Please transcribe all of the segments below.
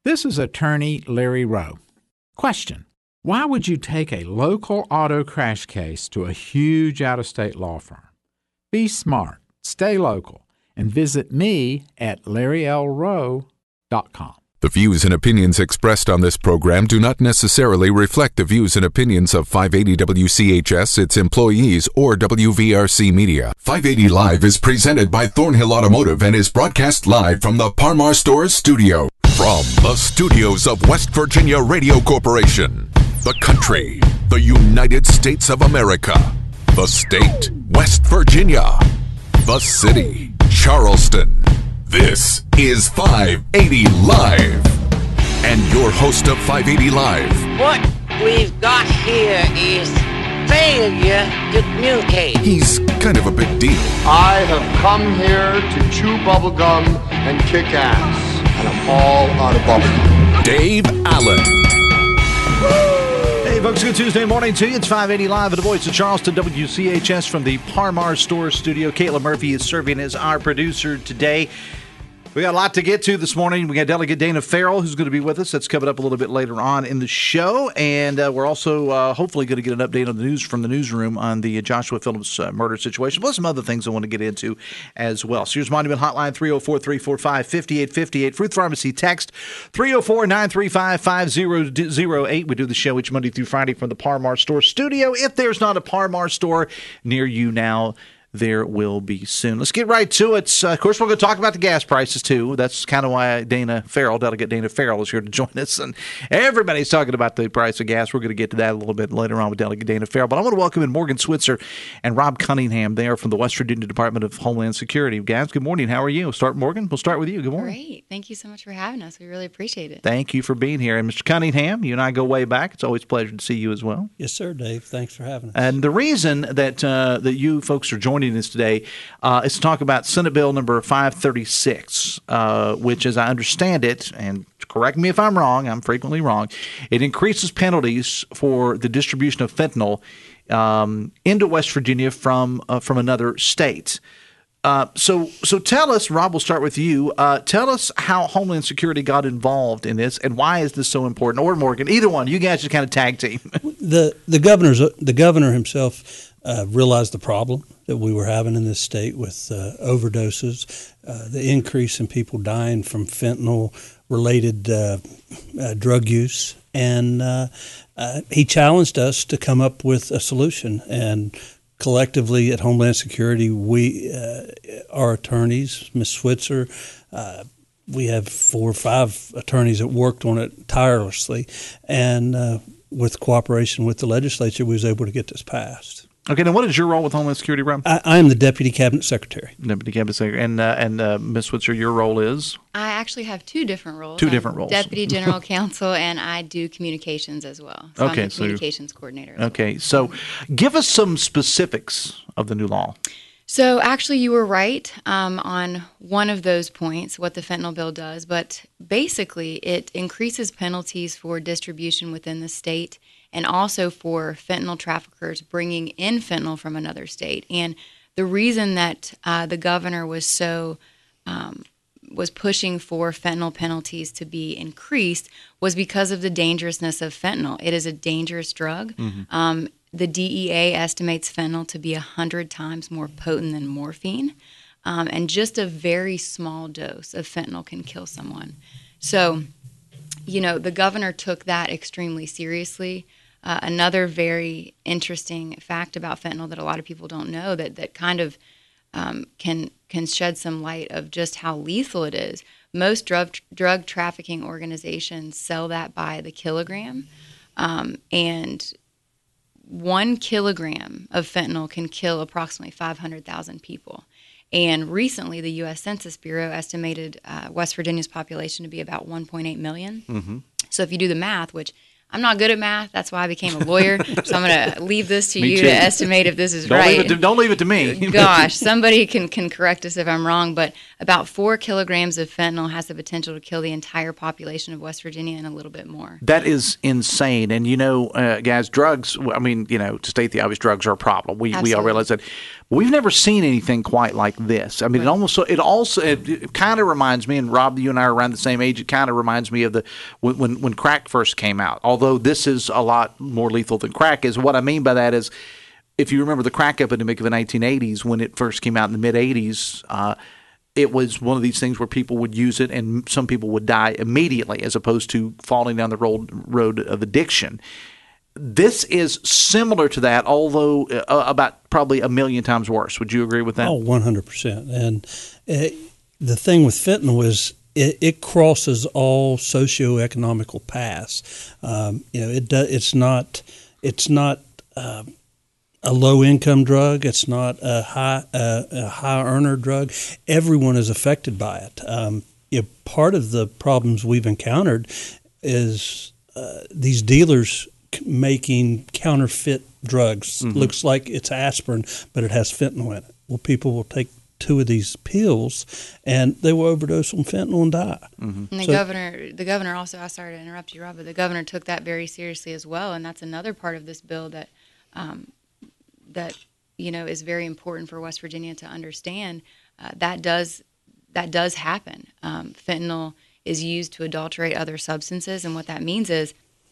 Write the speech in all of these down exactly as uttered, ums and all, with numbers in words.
This is attorney Larry Rowe. Question: why would you take a local auto crash case to a huge out-of-state law firm? Be smart, stay local, and visit me at larry l rowe dot com. The views and opinions expressed on this program do not necessarily reflect the views and opinions of five eighty W C H S, its employees, or W V R C Media. five eighty Live is presented by Thornhill Automotive and is broadcast live from the Par-Mar Stores studio. From the studios of West Virginia Radio Corporation, the country, the United States of America, the state, West Virginia, the city, Charleston. This is five eighty Live. And your host of five eighty Live. What we've got here is failure to communicate. He's kind of a big deal. I have come here to chew bubblegum and kick ass. And I'm all out of bubblegum. Dave Allen. Hey, folks, good Tuesday morning to you. It's five eighty Live at the voice of Charleston, W C H S from the Par-Mar Stores studio. Caitlin Murphy is serving as our producer today. We got a lot to get to this morning. We got Delegate Dana Farrell, who's going to be with us. That's coming up a little bit later on in the show. And uh, we're also uh, hopefully going to get an update on the news from the newsroom on the Joshua Phillips uh, murder situation, plus some other things I want to get into as well. Sears Monument Hotline, three oh four, three four five, five eight five eight. Fruit Pharmacy text, three oh four, nine three five, five oh oh eight. We do the show each Monday through Friday from the Par-Mar Store studio. If there's not a Par-Mar store near you now, there will be soon. Let's get right to it. Uh, of course, we're going to talk about the gas prices, too. That's kind of why Dana Farrell, Delegate Dana Farrell, is here to join us. And everybody's talking about the price of gas. We're going to get to that a little bit later on with Delegate Dana Farrell. But I want to welcome in Morgan Switzer and Rob Cunningham. They are from the West Virginia Department of Homeland Security. Guys, good morning. How are you? We'll start, Morgan. We'll start with you. Good morning. Great. Thank you so much for having us. We really appreciate it. Thank you for being here. And Mister Cunningham, you and I go way back. It's always a pleasure to see you as well. Yes, sir, Dave. Thanks for having us. And the reason that uh, that you folks are joining us today Uh, is to talk about Senate Bill number five thirty-six, uh, which, as I understand it, and correct me if I'm wrong, I'm frequently wrong, it increases penalties for the distribution of fentanyl um, into West Virginia from uh, from another state. Uh, so, so tell us, Rob, we'll start with you. Uh, tell us how Homeland Security got involved in this, and why is this so important? Or Morgan, either one. You guys just kind of tag team. the the governor's the governor himself uh, realized the problem that we were having in this state with uh, overdoses, uh, the increase in people dying from fentanyl-related uh, uh, drug use, and uh, uh, he challenged us to come up with a solution. And collectively at Homeland Security, we, uh, our attorneys, Miz Switzer, uh, we have four or five attorneys that worked on it tirelessly, and uh, with cooperation with the legislature, we was able to get this passed. Okay, now what is your role with Homeland Security, Rob? I, I am the Deputy Cabinet Secretary. Deputy Cabinet Secretary. And, uh, and uh, Miz Switzer, your role is? I actually have two different roles. Two I'm different roles. Deputy General Counsel, and I do communications as well. So okay, I'm the so communications coordinator. Okay, well. so give us some specifics of the new law. So actually you were right um, on one of those points, what the fentanyl bill does. But basically it increases penalties for distribution within the state, and also for fentanyl traffickers bringing in fentanyl from another state. And the reason that uh, the governor was so um, was pushing for fentanyl penalties to be increased was because of the dangerousness of fentanyl. It is a dangerous drug. Mm-hmm. Um, the D E A estimates fentanyl to be one hundred times more potent than morphine. Um, and just a very small dose of fentanyl can kill someone. So, you know, the governor took that extremely seriously. Uh, another very interesting fact about fentanyl that a lot of people don't know that, that kind of um, can can shed some light of just how lethal it is. Most drug drug trafficking organizations sell that by the kilogram, um, and one kilogram of fentanyl can kill approximately five hundred thousand people. And recently, the U S Census Bureau estimated uh, West Virginia's population to be about one point eight million. Mm-hmm. So if you do the math, which I'm not good at math. That's why I became a lawyer. So I'm going to leave this to Me you too. to estimate if this is Don't right. leave it to, don't leave it to me. Gosh, somebody can, can correct us if I'm wrong, but about four kilograms of fentanyl has the potential to kill the entire population of West Virginia and a little bit more. That is insane. And, you know, uh, guys, drugs, I mean, you know, to state the obvious, drugs are a problem. We we all Absolutely. realize that. We've never seen anything quite like this. I mean, it almost, it also, it, it kind of reminds me, and Rob, you and I are around the same age, it kind of reminds me of the, when, when, when crack first came out. Although this is a lot more lethal than crack is. What I mean by that is, if you remember the crack epidemic of the nineteen eighties, when it first came out in the mid-eighties, uh, it was one of these things where people would use it and some people would die immediately as opposed to falling down the road, road of addiction. This is similar to that, although uh, about probably a million times worse. Would you agree with that? Oh, one hundred percent. And uh, the thing with fentanyl is it, it crosses all socioeconomical paths. Um, you know, it do, it's not it's not uh, a low income drug. It's not a high uh, a high earner drug. Everyone is affected by it. Um, you know, part of the problems we've encountered is uh, these dealers making counterfeit drugs. Mm-hmm. Looks like it's aspirin, but it has fentanyl in it. Well, people will take two of these pills, and they will overdose on fentanyl and die. Mm-hmm. And the So- governor, the governor also, I'm sorry to interrupt you, Rob, but the governor took that very seriously as well, and that's another part of this bill that, um, that you know, is very important for West Virginia to understand. Uh, that does that does happen. Um, fentanyl is used to adulterate other substances, and what that means is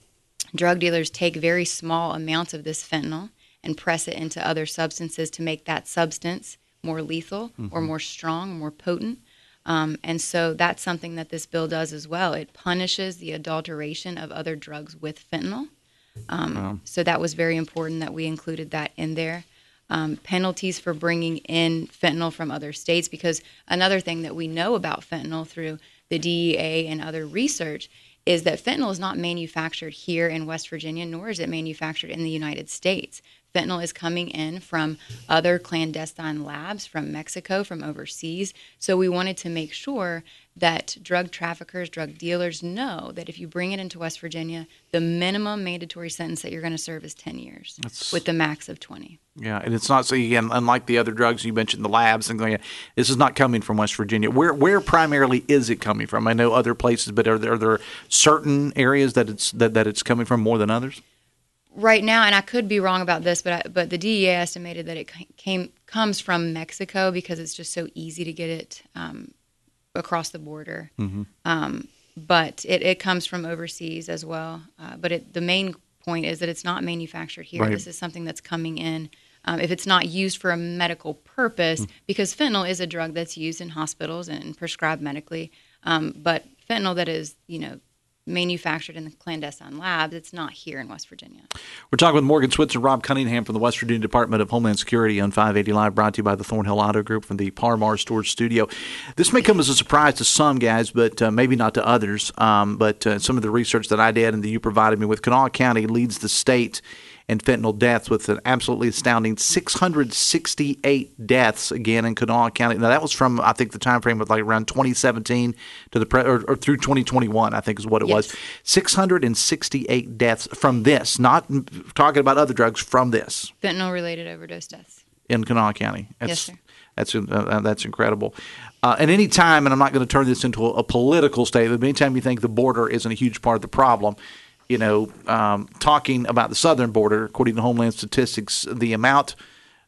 drug dealers take very small amounts of this fentanyl and press it into other substances to make that substance more lethal mm-hmm. or more strong, or more potent. Um, and so that's something that this bill does as well. It punishes the adulteration of other drugs with fentanyl. Um, wow. So that was very important that we included that in there. Um, penalties for bringing in fentanyl from other states, because another thing that we know about fentanyl through the D E A and other research is that fentanyl is not manufactured here in West Virginia, nor is it manufactured in the United States. Fentanyl is coming in from other clandestine labs, from Mexico, from overseas. So we wanted to make sure that drug traffickers, drug dealers know that if you bring it into West Virginia, the minimum mandatory sentence that you're going to serve is ten years, That's, with the max of twenty. Yeah, and it's not, so again, unlike the other drugs you mentioned, the labs and going, this is not coming from West Virginia. Where where primarily is it coming from? I know other places, but are there, are there certain areas that it's that, that it's coming from more than others? Right now, and I could be wrong about this, but I, but the D E A estimated that it came comes from Mexico because it's just so easy to get it um, across the border. Mm-hmm. Um, but it, it comes from overseas as well. Uh, but it, the main point is that it's not manufactured here. Right. This is something that's coming in. Um, if it's not used for a medical purpose, mm-hmm. because fentanyl is a drug that's used in hospitals and prescribed medically. Um, but fentanyl that is, you know, manufactured in the clandestine labs, it's not here in West Virginia. We're talking with Morgan Switzer and Rob Cunningham from the West Virginia Department of Homeland Security on five eighty Live, brought to you by the Thornhill Auto Group from the Par-Mar Storage Studio. This may come as a surprise to some guys, but uh, maybe not to others. Um, but uh, some of the research that I did and that you provided me with, Kanawha County leads the state in fentanyl deaths with an absolutely astounding six hundred sixty-eight deaths again in Kanawha County. Now that was from, I think the time frame was like around twenty seventeen to the pre- or, or through twenty twenty-one, I think is what it yes. was. six hundred sixty-eight deaths from this, not talking about other drugs, from this. Fentanyl related overdose deaths in Kanawha County. That's, yes, sir. That's uh, that's incredible. Uh, and any time, and I'm not going to turn this into a, a political statement, but anytime you think the border isn't a huge part of the problem, you know, um, talking about the southern border, according to Homeland Statistics, the amount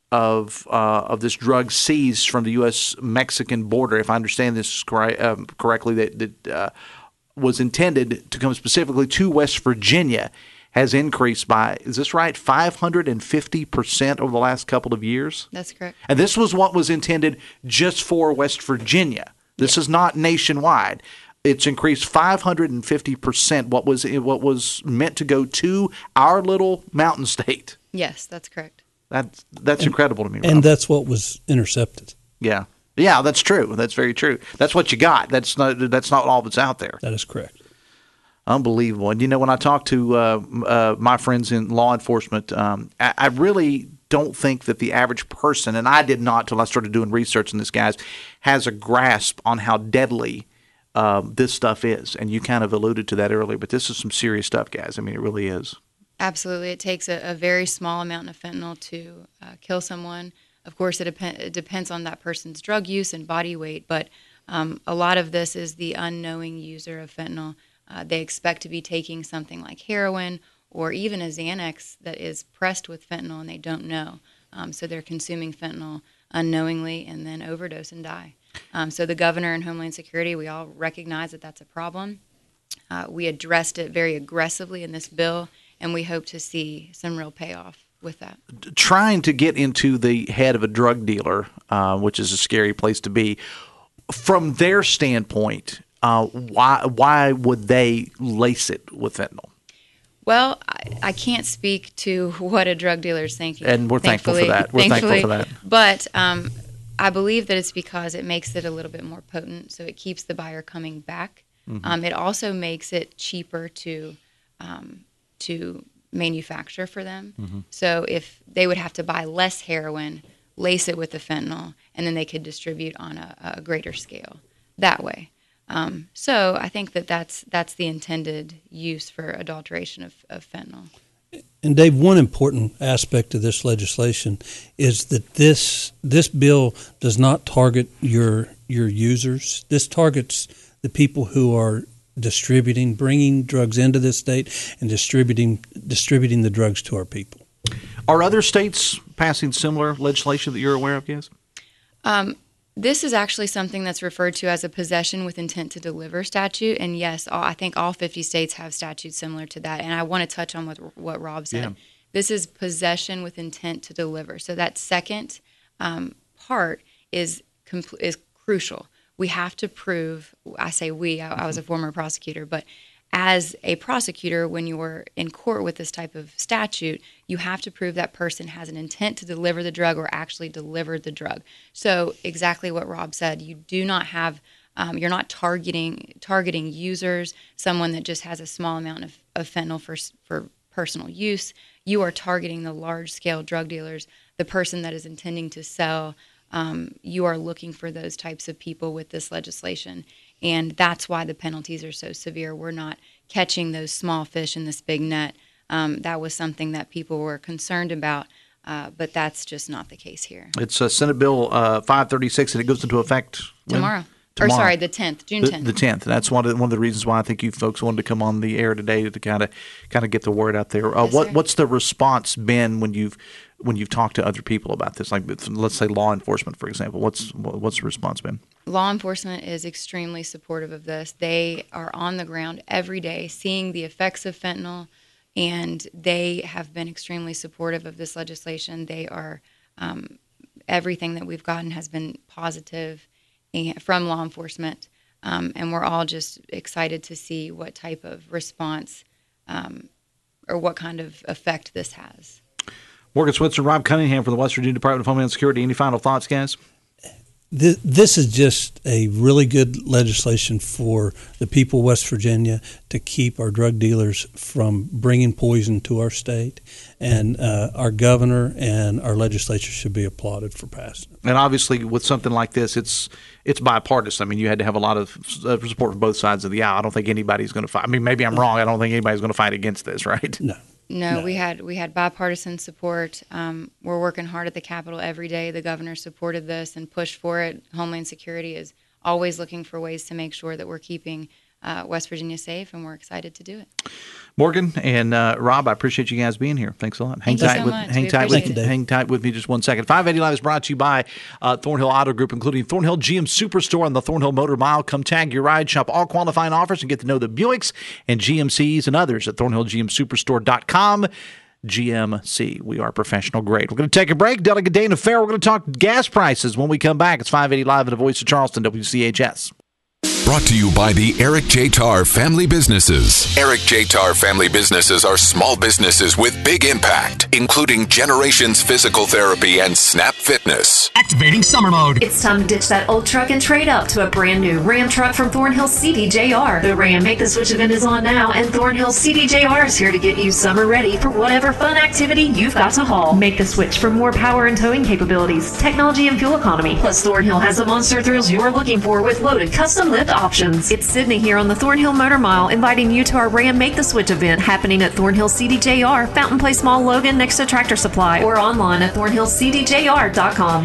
of uh, of this drug seized from the U S Mexican border, if I understand this cor- um, correctly, that, that uh, was intended to come specifically to West Virginia, has increased by, is this right, five hundred fifty percent over the last couple of years? That's correct. And this was what was intended just for West Virginia. This yeah. is not nationwide. It's increased five hundred fifty percent what was what was meant to go to our little mountain state. Yes, that's correct. That's that's and, incredible to me, Rob. And that's what was intercepted. Yeah. Yeah, that's true. That's very true. That's what you got. That's not that's not all that's out there. That is correct. Unbelievable. And, you know, when I talk to uh, uh, my friends in law enforcement, um, I, I really don't think that the average person, and I did not till I started doing research on this, guys, has a grasp on how deadly um, this stuff is. And you kind of alluded to that earlier, but this is some serious stuff, guys. I mean, it really is. Absolutely. It takes a, a very small amount of fentanyl to uh, kill someone. Of course, it, dep- it depends on that person's drug use and body weight, but um, a lot of this is the unknowing user of fentanyl. Uh, they expect to be taking something like heroin or even a Xanax that is pressed with fentanyl, and they don't know. Um, so they're consuming fentanyl unknowingly and then overdose and die. Um, so the governor and Homeland Security, we all recognize that that's a problem. Uh, we addressed it very aggressively in this bill, and we hope to see some real payoff with that. Trying to get into the head of a drug dealer, uh, which is a scary place to be, from their standpoint, uh, why why would they lace it with fentanyl? Well, I, I can't speak to what a drug dealer is thinking. And we're thankful for that. We're thankful for that. But um, I believe that it's because it makes it a little bit more potent, so it keeps the buyer coming back. Mm-hmm. Um, it also makes it cheaper to um, to manufacture for them. Mm-hmm. So if they would have to buy less heroin, lace it with the fentanyl, and then they could distribute on a, a greater scale that way. Um, so I think that that's, that's the intended use for adulteration of, of fentanyl. And Dave, one important aspect of this legislation is that this this bill does not target your your users. This targets the people who are distributing, bringing drugs into this state and distributing distributing the drugs to our people. Are other states passing similar legislation that you're aware of, yes? Um, this is actually something that's referred to as a possession with intent to deliver statute. And yes, all, I think all fifty states have statutes similar to that. And I want to touch on what, what Rob said. Yeah. This is possession with intent to deliver. So that second um, part is compl- is crucial. We have to prove, I say we, I, I was a former prosecutor, but as a prosecutor, when you're in court with this type of statute, you have to prove that person has an intent to deliver the drug or actually delivered the drug. So exactly what Rob said, you do not have, um, you're not targeting targeting users, someone that just has a small amount of, of fentanyl for for personal use. You are targeting the large-scale drug dealers, the person that is intending to sell. Um, you are looking for those types of people with this legislation. And that's why the penalties are so severe. We're not catching those small fish in this big net. Um, that was something that people were concerned about, uh, but that's just not the case here. It's uh, Senate Bill uh, five thirty-six, and it goes into effect tomorrow. Tomorrow. Or sorry, the tenth, June tenth. The, the tenth. That's one of the, one of the reasons why I think you folks wanted to come on the air today to kind of kind of get the word out there. Uh, yes, what what's the response been when you've when you've talked to other people about this? Like, let's say law enforcement, for example. What's what's the response been? Law enforcement is extremely supportive of this. They are on the ground every day seeing the effects of fentanyl, and they have been extremely supportive of this legislation. They are um, everything that we've gotten has been positive from law enforcement, um, and we're all just excited to see what type of response um, or what kind of effect this has. Morgan Switzer, Rob Cunningham from the West Virginia Department of Homeland Security. Any final thoughts, guys? This is just a really good legislation for the people of West Virginia to keep our drug dealers from bringing poison to our state. And uh, our governor and our legislature should be applauded for passing it. And obviously, with something like this, it's it's bipartisan. I mean, you had to have a lot of support from both sides of the aisle. I don't think anybody's going to fight. I mean, maybe I'm wrong. I don't think anybody's going to fight against this, right? No. No, no, we had we had bipartisan support. Um, we're working hard at the Capitol every day. The governor supported this and pushed for it. Homeland Security is always looking for ways to make sure that we're keeping uh, West Virginia safe, and we're excited to do it. Morgan and uh, Rob, I appreciate you guys being here. Thanks a lot. Hang Thank tight you so with much. hang We tight with appreciate it. hang tight with me just one second. five eighty Live is brought to you by uh, Thornhill Auto Group, including Thornhill G M Superstore and the Thornhill Motor Mile. Come tag your ride, shop all qualifying offers, and get to know the Buicks and G M Cs and others at thornhill g m superstore dot com. G M C. We are professional grade. We're going to take a break. Delegate Dana Fair. We're going to talk gas prices when we come back. It's five eighty Live at the Voice of Charleston, W C H S. Brought to you by the Eric J. Tarr Family Businesses. Eric J. Tarr Family Businesses are small businesses with big impact, including Generations Physical Therapy and Snap Fitness. Activating summer mode. It's time to ditch that old truck and trade up to a brand new Ram truck from Thornhill C D J R. The Ram Make the Switch event is on now, and Thornhill C D J R is here to get you summer ready for whatever fun activity you've got to haul. Make the switch for more power and towing capabilities, technology and fuel economy. Plus, Thornhill has the monster thrills you are looking for with loaded custom lift with options. It's Sydney here on the Thornhill Motor Mile, inviting you to our Ram Make the Switch event happening at Thornhill C D J R, Fountain Place Mall, Logan, next to Tractor Supply, or online at thornhill c d j r dot com.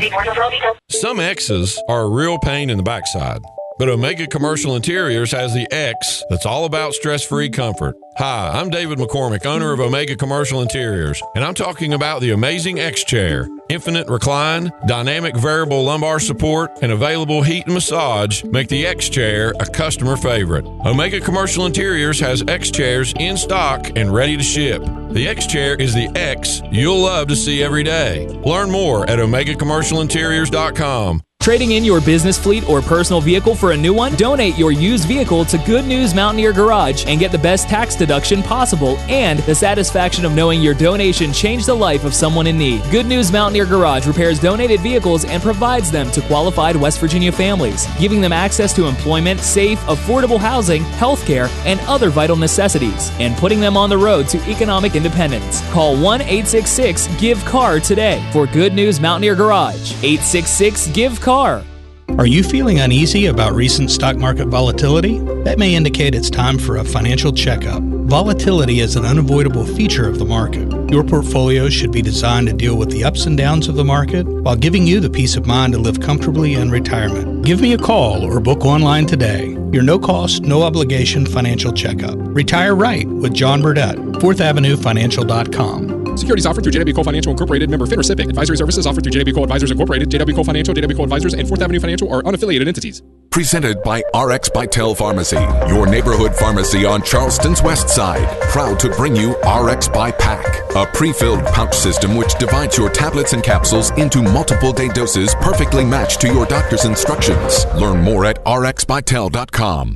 Some X's are a real pain in the backside, but Omega Commercial Interiors has the X that's all about stress-free comfort. Hi, I'm David McCormick, owner of Omega Commercial Interiors, and I'm talking about the amazing X-Chair. Infinite recline, dynamic variable lumbar support, and available heat and massage make the X-Chair a customer favorite. Omega Commercial Interiors has X-Chairs in stock and ready to ship. The X-Chair is the X you'll love to see every day. Learn more at omega commercial interiors dot com. Trading in your business fleet or personal vehicle for a new one? Donate your used vehicle to Good News Mountaineer Garage and get the best tax deduction possible and the satisfaction of knowing your donation changed the life of someone in need. Good News Mountaineer Garage repairs donated vehicles and provides them to qualified West Virginia families, giving them access to employment, safe, affordable housing, health care, and other vital necessities, and putting them on the road to economic independence. Call one eight six six give C A R today for Good News Mountaineer Garage. eight six six give C A R. Are you feeling uneasy about recent stock market volatility? That may indicate it's time for a financial checkup. Volatility is an unavoidable feature of the market. Your portfolio should be designed to deal with the ups and downs of the market while giving you the peace of mind to live comfortably in retirement. Give me a call or book online today. Your no-cost, no-obligation financial checkup. Retire Right with John Burdett, fourth avenue financial dot com. Securities offered through J W Co Financial Incorporated, member FINRA SIPC. Advisory services offered through J W Co Advisors Incorporated, J W Co Financial, J W Co Advisors, and fourth Avenue Financial are unaffiliated entities. Presented by R X Bytel Pharmacy, your neighborhood pharmacy on Charleston's west side. Proud to bring you R X by Pack, a pre-filled pouch system which divides your tablets and capsules into multiple day doses perfectly matched to your doctor's instructions. Learn more at r x bytel dot com.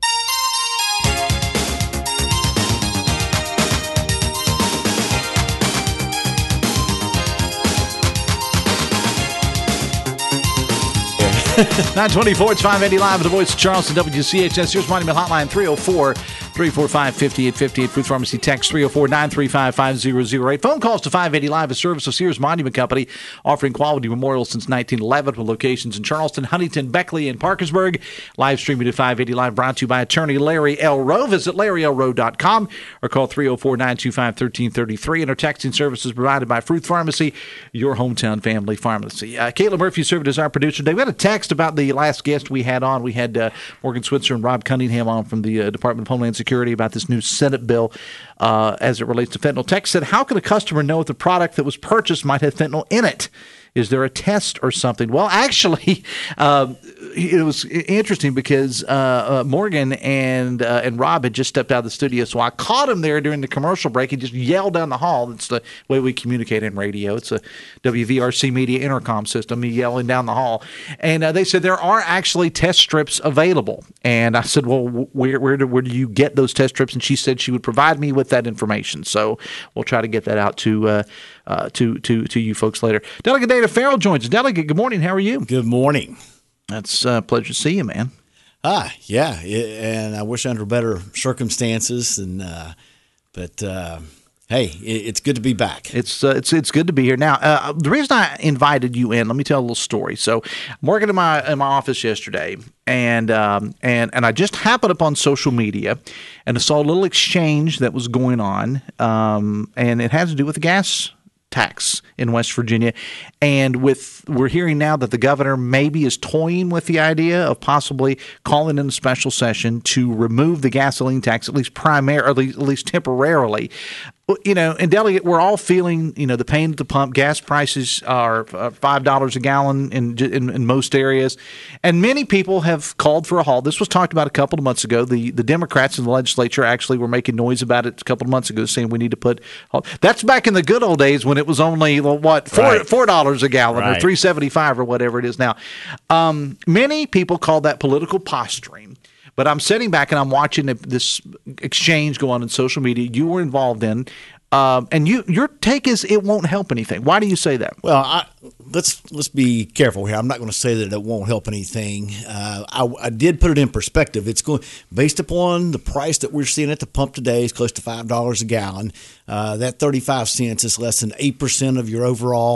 nine twenty-four, it's five eighty Live at the Voice of Charleston, W C H S. Here's Monument Hotline, three oh four, three four five, five eight five eight. Food Pharmacy text three oh four, nine three five, five zero zero eight. Phone calls to five eighty Live, a service of Sears Monument Company, offering quality memorials since nineteen eleven with locations in Charleston, Huntington, Beckley, and Parkersburg. Live streaming at five eighty Live, brought to you by attorney Larry L. Rowe. Visit larry l rowe dot com or call three oh four, nine two five, one three three three. And our texting service is provided by Fruit Pharmacy, your hometown family pharmacy. Uh, Caitlin Murphy served as our producer today. We had a text about the last guest we had on. We had uh, Morgan Switzer and Rob Cunningham on from the uh, Department of Homeland Security about this new Senate bill uh, as it relates to fentanyl. Text said, how can a customer know if the product that was purchased might have fentanyl in it? Is there a test or something? Well, actually, uh, it was interesting because uh, uh, Morgan and uh, and Rob had just stepped out of the studio, so I caught him there during the commercial break. He just yelled down the hall. That's the way we communicate in radio. It's a W V R C media intercom system. He yelling down the hall. And uh, they said there are actually test strips available. And I said, well, where, where, do, where do you get those test strips? And she said she would provide me with that information. So we'll try to get that out to uh, uh, to, to, to you folks later. Delegate Dana Farrell joins us. Delegate, good morning. How are you? Good morning. It's a pleasure to see you, man. Ah, yeah, and I wish under better circumstances. And uh, but uh, hey, it's good to be back. It's uh, it's it's good to be here. Now, uh, the reason I invited you in, let me tell a little story. So, I'm working in my in my office yesterday, and um, and and I just happened upon social media, and I saw a little exchange that was going on, um, and it has to do with the gas tax in West Virginia. And with we're hearing now that the governor maybe is toying with the idea of possibly calling in a special session to remove the gasoline tax, at least primarily, at least temporarily. You know, and Delegate, we're all feeling, you know, the pain at the pump. Gas prices are five dollars a gallon in, in in most areas. And many people have called for a halt. This was talked about a couple of months ago. The the Democrats in the legislature actually were making noise about it a couple of months ago, saying we need to put halt. That's back in the good old days when it was only, well, what, four, right. four dollars a gallon right. or three seventy-five or whatever it is now. Um, many people call that political posturing. But I'm sitting back and I'm watching this exchange go on in social media you were involved in, um, and you your take is it won't help anything. Why do you say that? Well, I, let's let's be careful here. I'm not going to say that it won't help anything. Uh, I, I did put it in perspective. It's going based upon the price that we're seeing at the pump today is close to five dollars a gallon. Uh, that thirty-five cents is less than eight percent of your overall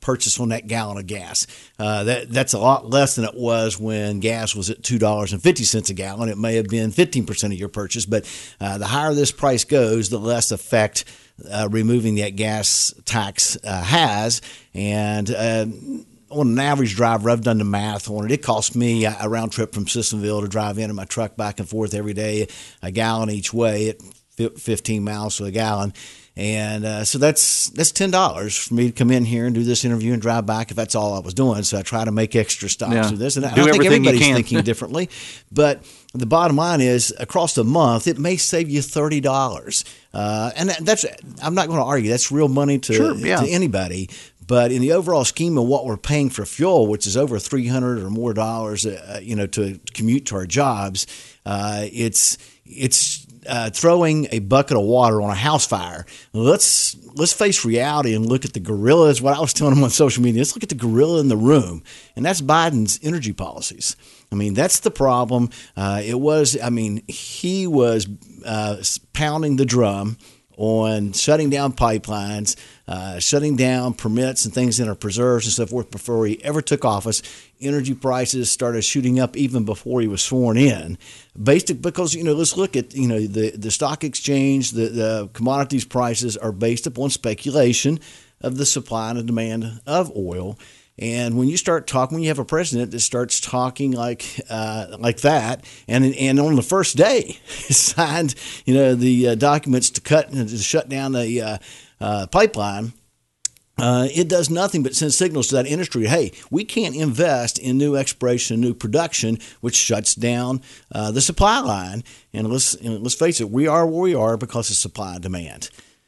purchase on that gallon of gas. Uh, that that's a lot less than it was when gas was at two dollars and fifty cents a gallon. It may have been fifteen percent of your purchase, but uh, the higher this price goes, the less effect uh, removing that gas tax uh, has. And uh, on an average driver, I've done the math on it. It costs me a round trip from Sissonville to drive in in my truck back and forth every day, a gallon each way at fifteen miles to a gallon. And uh, so that's that's ten dollars for me to come in here and do this interview and drive back if that's all I was doing. So I try to make extra stops yeah. with this. And I, do I think everything everybody's you can. thinking differently. But the bottom line is, across the month, it may save you thirty dollars. Uh, and that's I'm not going to argue. That's real money to, sure, yeah. to anybody. But in the overall scheme of what we're paying for fuel, which is over three hundred dollars or more dollars, uh, you know, to commute to our jobs, uh, it's it's Uh, throwing a bucket of water on a house fire. Let's let's face reality and look at the gorillas. What I was telling them on social media, let's look at the gorilla in the room, and that's Biden's energy policies. I mean, that's the problem. Uh, it was, I mean, he was uh, pounding the drum on shutting down pipelines, uh, shutting down permits and things in our preserves and so forth before he ever took office. Energy prices started shooting up even before he was sworn in. Based because, you know, let's look at, you know, the, the stock exchange, the, the commodities prices are based upon speculation of the supply and the demand of oil. And when you start talking, when you have a president that starts talking like uh, like that, and and on the first day signed, you know, the uh, documents to cut and to shut down the uh, uh, pipeline, uh, it does nothing but send signals to that industry. Hey, we can't invest in new exploration, new production, which shuts down uh, the supply line. And let's you know, let's face it, we are where we are because of supply and demand.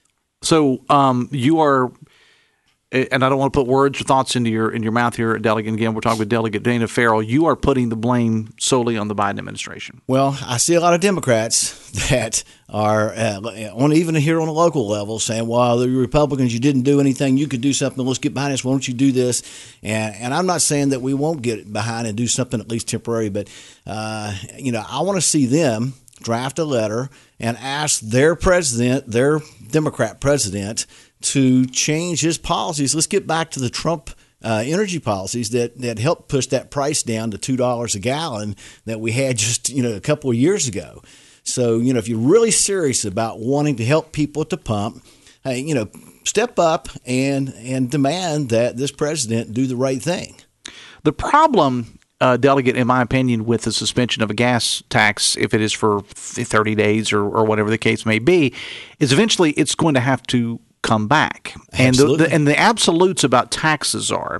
So um, you are. And I don't want to put words or thoughts into your in your mouth here, Delegate. Again, we're talking with Delegate Dana Farrell. You are putting the blame solely on the Biden administration. Well, I see a lot of Democrats that are uh, on even here on a local level saying, "Well, the Republicans, you didn't do anything. You could do something. Let's get behind this. Why don't you do this?" And and I'm not saying that we won't get behind and do something at least temporary, but uh, you know, I want to see them draft a letter and ask their president, their Democrat president, to change his policies. Let's get back to the Trump uh, energy policies that, that helped push that price down to two dollars a gallon that we had just, you know, a couple of years ago. So, you know, if you're really serious about wanting to help people at the pump, hey, you know, step up and, and demand that this president do the right thing. The problem, uh, Delegate, in my opinion, with the suspension of a gas tax, if it is for thirty days or, or whatever the case may be, is eventually it's going to have to come back. And the, the, and the absolutes about taxes are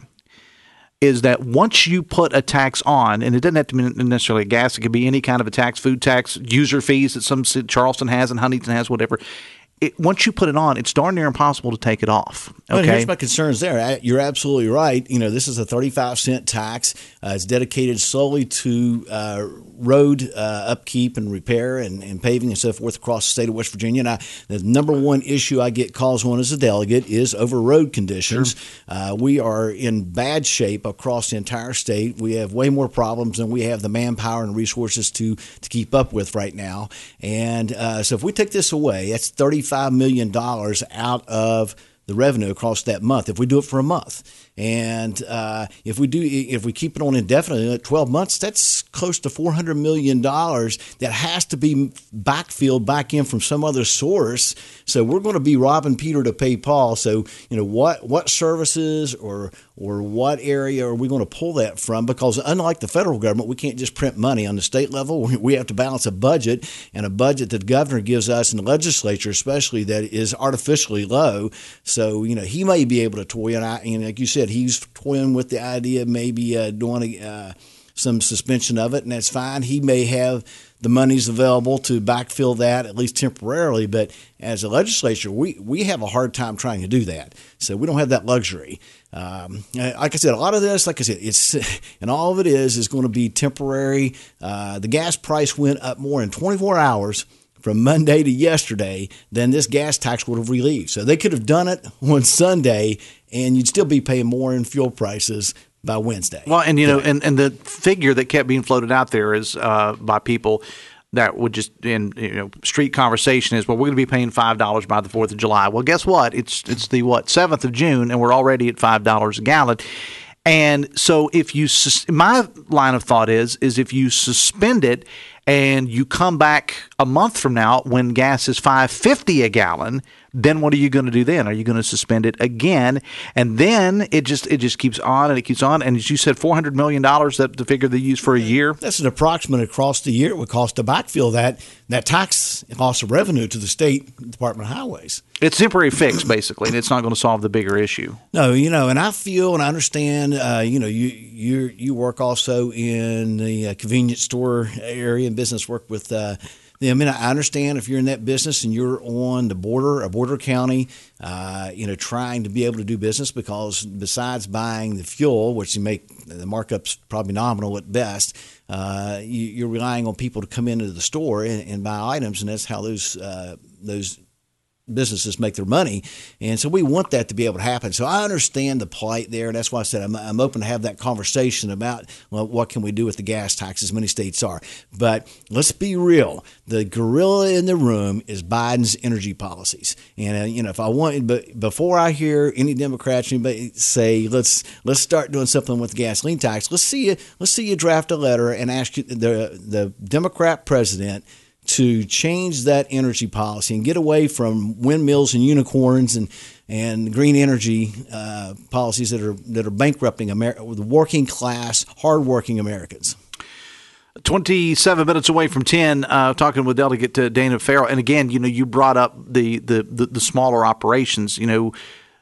is that once you put a tax on, and it doesn't have to be necessarily gas, it could be any kind of a tax, food tax, user fees that some Charleston has and Huntington has, whatever. It, once you put it on, it's darn near impossible to take it off. Okay, well, here's my concerns there. You're absolutely right. You know, this is a thirty-five cent tax. Uh, it's dedicated solely to uh, road uh, upkeep and repair and, and paving and so forth across the state of West Virginia. And I, the number one issue I get calls on as a delegate is over road conditions. Sure. Uh, we are in bad shape across the entire state. We have way more problems than we have the manpower and resources to to keep up with right now. And uh, so if we take this away, that's thirty-five million dollars out of the revenue across that month if we do it for a month. And uh, if we do, if we keep it on indefinitely at twelve months, that's close to four hundred million dollars that has to be backfilled back in from some other source. So we're going to be robbing Peter to pay Paul. So, you know, what what services or or what area are we going to pull that from? Because unlike the federal government, we can't just print money on the state level. We have to balance a budget, and a budget that the governor gives us in the legislature, especially, that is artificially low. So, you know, he may be able to toy, and I, and like you said, he's toying with the idea of maybe uh, doing uh, some suspension of it, and that's fine. He may have the monies available to backfill that, at least temporarily, but as a legislature, we, we have a hard time trying to do that. So we don't have that luxury. Um, like I said, a lot of this, like I said, it's and all of it is is going to be temporary. Uh, the gas price went up more in twenty-four hours from Monday to yesterday than this gas tax would have relieved. So they could have done it on Sunday, and you'd still be paying more in fuel prices by Wednesday. Well, and you know, and, and the figure that kept being floated out there is uh, by people that would just in you know street conversation is, well, we're going to be paying five dollars by the Fourth of July. Well, guess what? It's it's the what seventh of June, and we're already at five dollars a gallon. And so, if you my line of thought is is if you suspend it and you come back a month from now when gas is five fifty a gallon, then what are you going to do then? Are you going to suspend it again? And then it just it just keeps on and it keeps on. And as you said, four hundred million dollars, that the figure they use for a year? That's an approximate across the year. It would cost to backfill that that tax loss of revenue to the state Department of Highways. It's a temporary fix, basically, and it's not going to solve the bigger issue. No, you know, and I feel and I understand, uh, you know, you you you work also in the uh, convenience store area and business work with uh, I mean, I understand if you're in that business and you're on the border, a border county, uh, you know, trying to be able to do business because besides buying the fuel, which you make the markup's probably nominal at best, uh, you, you're relying on people to come into the store and, and buy items, and that's how those uh, those businesses make their money. And so we want that to be able to happen. So I understand the plight there. And that's why I said I'm, I'm open to have that conversation about, well, what can we do with the gas tax, as many states are. But let's be real. The gorilla in the room is Biden's energy policies. And, uh, you know, if I want, but before I hear any Democrats anybody say, let's let's start doing something with the gasoline tax, let's see you, let's see you draft a letter and ask you, the the Democrat president to change that energy policy and get away from windmills and unicorns and and green energy uh, policies that are that are bankrupting America, the working class, hardworking Americans. twenty-seven minutes away from ten, uh, talking with Delegate uh, Dana Farrell. And again, you know, you brought up the the the, the smaller operations. You know,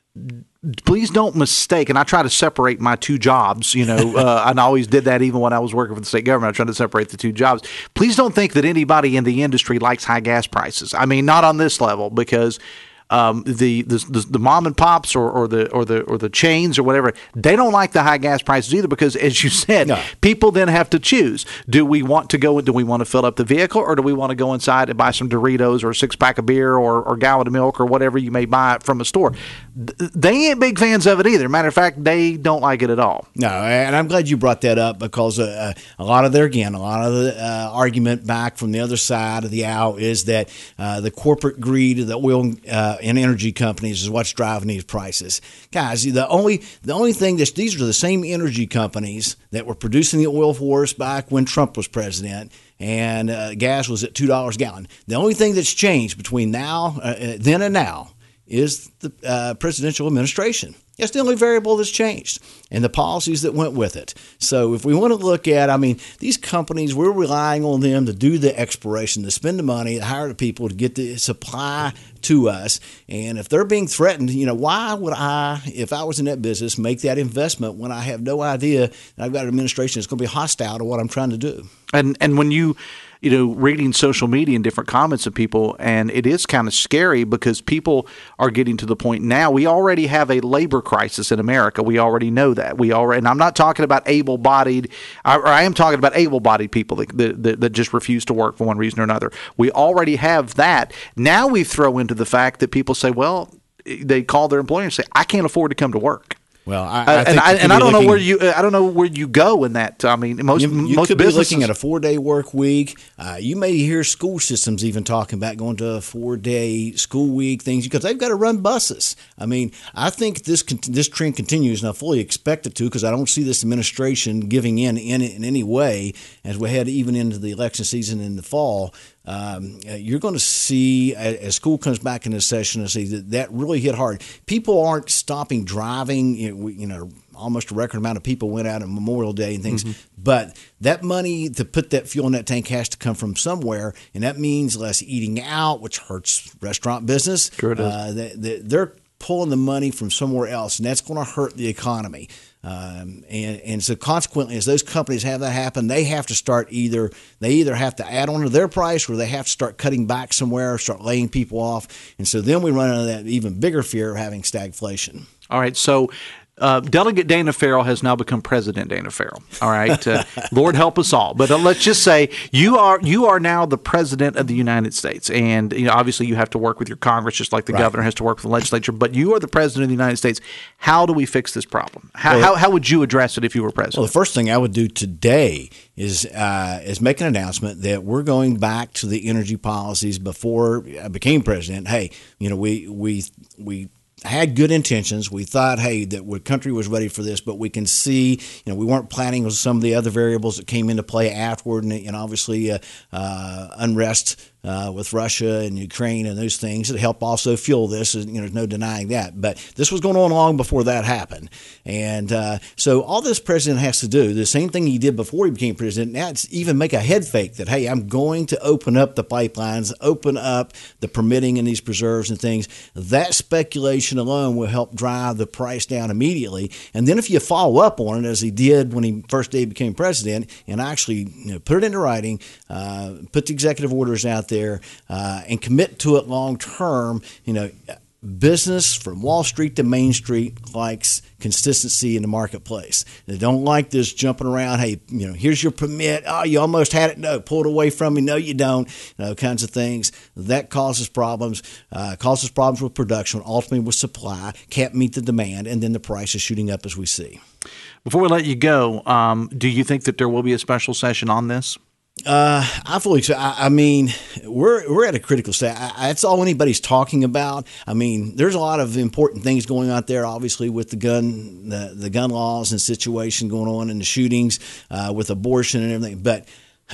please don't mistake, and I try to separate my two jobs, you know, uh, and I always did that even when I was working for the state government. I tried to separate the two jobs. Please don't think that anybody in the industry likes high gas prices. I mean, not on this level, because um, the, the the mom and pops or, or the or the or the chains or whatever, they don't like the high gas prices either, because, as you said, no. people then have to choose. Do we want to go? Do we want to fill up the vehicle, or do we want to go inside and buy some Doritos or a six pack of beer or or gallon of milk or whatever you may buy from a store? They ain't big fans of it either. Matter of fact, they don't like it at all. No, and I'm glad you brought that up, because uh, a lot of their again, a lot of the uh, argument back from the other side of the aisle is that uh, the corporate greed of the oil uh, and energy companies is what's driving these prices. Guys, the only the only thing that these are the same energy companies that were producing the oil for us back when Trump was president, and uh, gas was at two dollars a gallon. The only thing that's changed between now, uh, then and now, is the uh, presidential administration. That's the only variable that's changed, and the policies that went with it. So if we want to look at, I mean, these companies, we're relying on them to do the exploration, to spend the money, to hire the people, to get the supply to us. And if they're being threatened, you know, why would I, if I was in that business, make that investment when I have no idea that I've got an administration that's going to be hostile to what I'm trying to do? And and when you, you know, reading social media and different comments of people, and it is kind of scary, because people are getting to the point now. We already have a labor crisis in America. We already know that. We already, and I'm not talking about able-bodied, or I am talking about able-bodied people that, that, that just refuse to work for one reason or another. We already have that. Now we throw into the fact that people say, well, they call their employer and say, I can't afford to come to work. Well, I, I uh, and I, and I don't looking, know where you I don't know where you go in that. I mean, most you, you most could businesses, be looking at a four day work week. Uh, you may hear school systems even talking about going to a four day school week things, because they've got to run buses. I mean, I think this this trend continues, and I fully expect it to, because I don't see this administration giving in in, in any way as we head even into the election season in the fall. Um, you're going to see, as school comes back into session, and see that that really hit hard. People aren't stopping driving. You know, we, you know, almost a record amount of people went out on Memorial Day and things. Mm-hmm. But that money to put that fuel in that tank has to come from somewhere, and that means less eating out, which hurts restaurant business. Sure it is. Uh, they, they, they're pulling the money from somewhere else, and that's going to hurt the economy. Um, and, and so consequently, as those companies have that happen, they have to start either they either have to add on to their price, or they have to start cutting back somewhere, or start laying people off. And so then we run into that even bigger fear of having stagflation. All right. So Uh, Delegate Dana Farrell has now become President Dana Farrell. All right, uh, Lord help us all. But uh, let's just say you are you are now the President of the United States, and you know obviously you have to work with your Congress just like the right. governor has to work with the legislature. But you are the President of the United States. How do we fix this problem? How well, how, how would you address it if you were president? Well, the first thing I would do today is uh, is make an announcement that we're going back to the energy policies before I became president. Hey, you know we we we. had good intentions. We thought, hey, that the country was ready for this, but we can see, you know, we weren't planning on some of the other variables that came into play afterward, and, and obviously uh, uh, unrest uh, with Russia and Ukraine and those things that help also fuel this. You know, there's no denying that. But this was going on long before that happened. And uh, so all this president has to do, the same thing he did before he became president, now it's even make a head fake that, hey, I'm going to open up the pipelines, open up the permitting in these preserves and things. That speculation alone will help drive the price down immediately. And then if you follow up on it, as he did when he first day became president, and actually you know, put it into writing, uh, put the executive orders out there, uh, and commit to it long term, you know, business from Wall Street to Main Street likes consistency in the marketplace. They don't like this jumping around. Hey, you know, here's your permit. Oh, you almost had it. No, pull it away from me. No, you don't. You know, kinds of things. That causes problems. Uh, causes problems with production, ultimately with supply. Can't meet the demand, and then the price is shooting up as we see. Before we let you go, um, do you think that there will be a special session on this? Uh, I fully. I, I mean, we're we're at a critical stage. That's all anybody's talking about. I mean, there's a lot of important things going on there. Obviously, with the gun, the the gun laws and situation going on, and the shootings, uh, with abortion and everything. But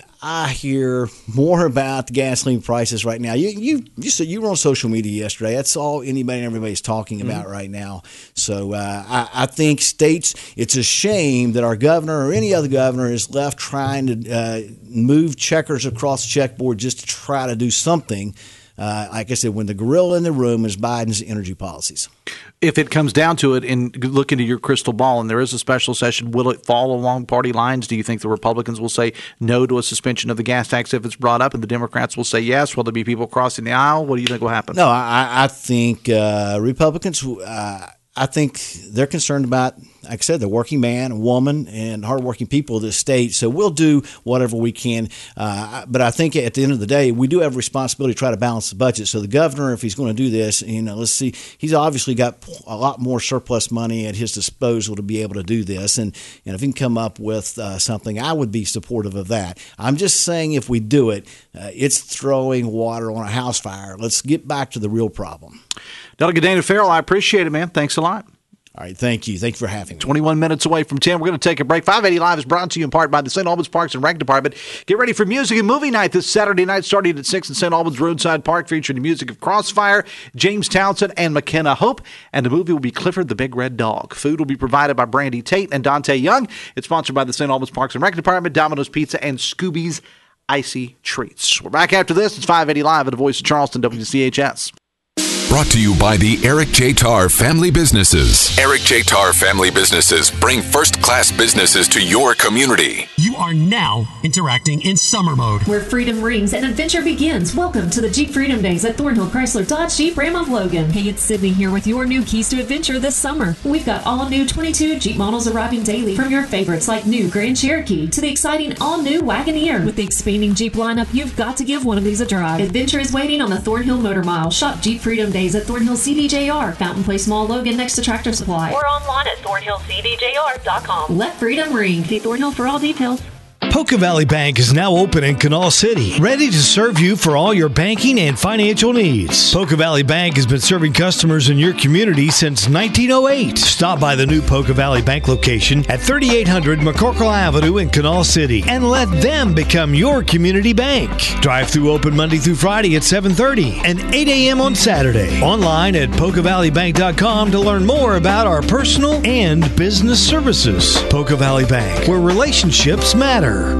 I hear more about the gasoline prices right now. You you you said you were on social media yesterday. That's all anybody and everybody's talking about mm-hmm. right now. So uh, I, I think states, it's a shame that our governor or any other governor is left trying to uh, move checkers across the checkboard just to try to do something. Uh, like I said, when the gorilla in the room is Biden's energy policies. If it comes down to it, and look into your crystal ball, and there is a special session, will it fall along party lines? Do you think the Republicans will say no to a suspension of the gas tax if it's brought up, and the Democrats will say yes? Will there be people crossing the aisle? What do you think will happen? No, I, I think uh, Republicans, uh, I think they're concerned about, like I said, the working man, woman, and hardworking people of this state. So we'll do whatever we can. Uh, but I think at the end of the day, we do have a responsibility to try to balance the budget. So the governor, if he's going to do this, you know, let's see, he's obviously got a lot more surplus money at his disposal to be able to do this. And, and if he can come up with uh, something, I would be supportive of that. I'm just saying if we do it, uh, it's throwing water on a house fire. Let's get back to the real problem. Delegate Dana Farrell, I appreciate it, man. Thanks a lot. All right, thank you. Thank you for having me. twenty-one minutes away from ten. We're going to take a break. five eighty Live is brought to you in part by the Saint Albans Parks and Rec Department. Get ready for music and movie night this Saturday night starting at six in Saint Albans Roadside Park, featuring the music of Crossfire, James Townsend, and McKenna Hope. And the movie will be Clifford the Big Red Dog. Food will be provided by Brandy Tate and Dante Young. It's sponsored by the Saint Albans Parks and Rec Department, Domino's Pizza, and Scooby's Icy Treats. We're back after this. It's five eighty Live at the Voice of Charleston, W C H S. Brought to you by the Eric J. Tarr Family Businesses. Eric J. Tarr Family Businesses bring first-class businesses to your community. You are now interacting in summer mode, where freedom rings and adventure begins. Welcome to the Jeep Freedom Days at Thornhill Chrysler Dodge Jeep Ram of Logan. Hey, it's Sydney here with your new keys to adventure this summer. We've got all new twenty-two Jeep models arriving daily, from your favorites like new Grand Cherokee to the exciting all-new Wagoneer. With the expanding Jeep lineup, you've got to give one of these a drive. Adventure is waiting on the Thornhill Motor Mile. Shop Jeep Freedom Days at Thornhill C D J R, Fountain Place Mall, Logan, next to Tractor Supply, or online at thornhill c d j r dot com. Let freedom ring. See Thornhill for all details. Poca Valley Bank is now open in Canal City, ready to serve you for all your banking and financial needs. Poca Valley Bank has been serving customers in your community since nineteen oh eight. Stop by the new Poca Valley Bank location at thirty-eight hundred McCorkle Avenue in Canal City and let them become your community bank. Drive-through open Monday through Friday at seven thirty and eight a.m. on Saturday. Online at poca valley bank dot com to learn more about our personal and business services. Poca Valley Bank, where relationships matter.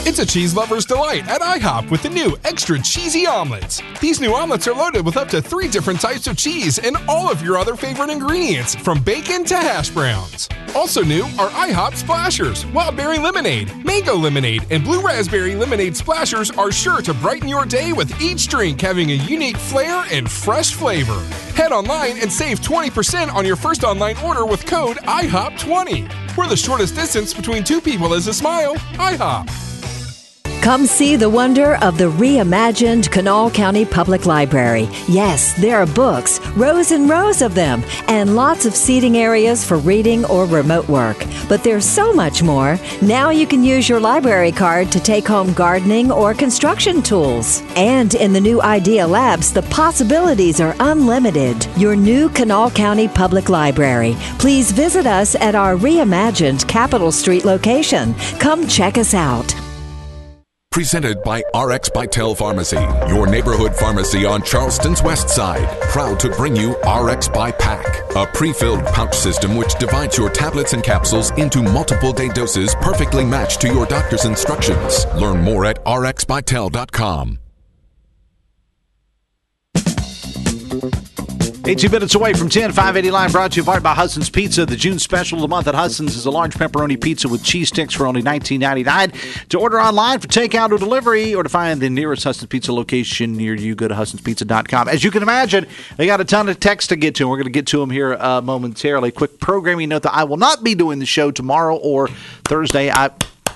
It's a cheese lover's delight at IHOP with the new extra cheesy omelets. These new omelets are loaded with up to three different types of cheese and all of your other favorite ingredients, from bacon to hash browns. Also new are IHOP Splashers, Wild Berry Lemonade, Mango Lemonade, and Blue Raspberry Lemonade Splashers are sure to brighten your day with each drink having a unique flair and fresh flavor. Head online and save twenty percent on your first online order with code I hop twenty. Where the shortest distance between two people is a smile, IHOP. Come see the wonder of the reimagined Kanawha County Public Library. Yes, there are books, rows and rows of them, and lots of seating areas for reading or remote work. But there's so much more. Now you can use your library card to take home gardening or construction tools. And in the new Idea Labs, the possibilities are unlimited. Your new Kanawha County Public Library. Please visit us at our reimagined Capitol Street location. Come check us out. Presented by R X Bytel Pharmacy, your neighborhood pharmacy on Charleston's west side. Proud to bring you R X by Pack, a pre-filled pouch system which divides your tablets and capsules into multiple day doses perfectly matched to your doctor's instructions. Learn more at R X bytel dot com. eighteen minutes away from ten, five eighty Live brought to you in part by Hudson's Pizza. The June special of the month at Hudson's is a large pepperoni pizza with cheese sticks for only nineteen ninety-nine. To order online for takeout or delivery, or to find the nearest Hudson's Pizza location near you, go to hudsons pizza dot com. As you can imagine, they got a ton of texts to get to. We're going to get to them here uh, momentarily. Quick programming note that I will not be doing the show tomorrow or Thursday. I...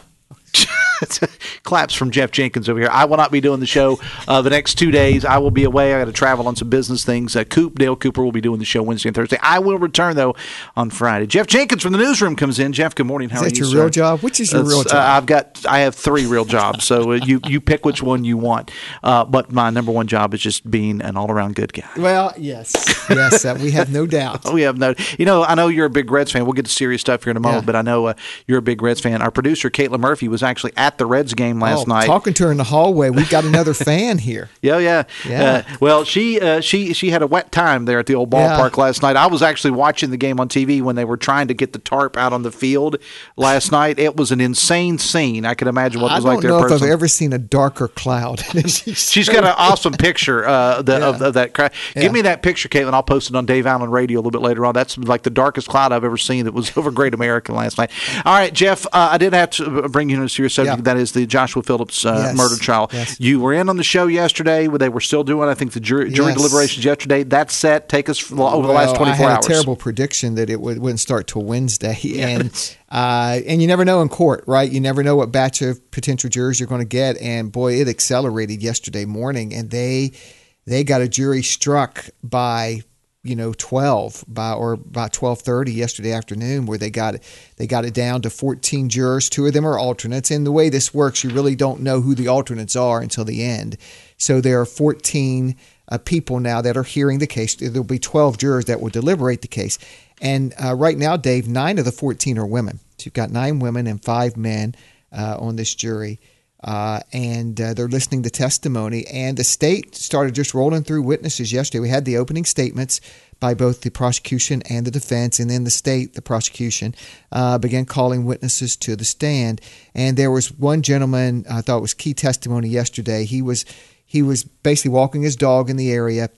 Claps from Jeff Jenkins over here. I will not be doing the show uh, the next two days. I will be away. I got to travel on some business things. Uh, Coop, Dale Cooper will be doing the show Wednesday and Thursday. I will return, though, on Friday. Jeff Jenkins from the newsroom comes in. Jeff, good morning. How is are that you, your sir? real job? Which is your That's, real job? Uh, I've got. I have three real jobs, so uh, you you pick which one you want. Uh, but my number one job is just being an all around good guy. Well, yes, yes, uh, we have no doubt. We have no. You know, I know you're a big Reds fan. We'll get to serious stuff here in a moment, Yeah. but I know uh, you're a big Reds fan. Our producer, Caitlin Murphy, was actually at the Reds game last Oh, night. talking to her in the hallway, we've got another fan here. Yeah, yeah, Yeah. Uh, well, she uh, she she had a wet time there at the old Yeah. ballpark last night. I was actually watching the game on T V when they were trying to get the tarp out on the field last night. It was an insane scene. I can imagine what it I was don't like there. know if I've personally. ever seen a darker cloud. She's got an awesome picture uh, the, Yeah. of, of that crowd. Yeah. Give me that picture, Caitlin. I'll post it on Dave Allen Radio a little bit later on. That's like the darkest cloud I've ever seen. That was over Great American last night. All right, Jeff, uh, I did have to bring you into a serious subject. Yeah. That is the Joshua Phillips uh, Yes. murder trial. Yes. You were in on the show yesterday where they were still doing, I think, the jury, jury Yes. deliberations yesterday. That's set. Take us for, over the Well, last twenty-four I had hours. a terrible prediction that it would, wouldn't start till Wednesday, and uh, and you never know in court, right? You never know what batch of potential jurors you're going to get, and boy, it accelerated yesterday morning, and they they got a jury struck by you know twelve by or by twelve thirty yesterday afternoon, where they got it they got it down to fourteen jurors. Two of them are alternates, and the way this works, you really don't know who the alternates are until the end. So there are fourteen uh, people now that are hearing the case. There'll be twelve jurors that will deliberate the case. And uh, right now, Dave, nine of the fourteen are women. So you've got nine women and five men uh, on this jury. Uh, and uh, they're listening to testimony. And the state started just rolling through witnesses yesterday. We had the opening statements by both the prosecution and the defense, and then the state, the prosecution, uh, began calling witnesses to the stand. And there was one gentleman I thought was key testimony yesterday. He was he was basically walking his dog in the area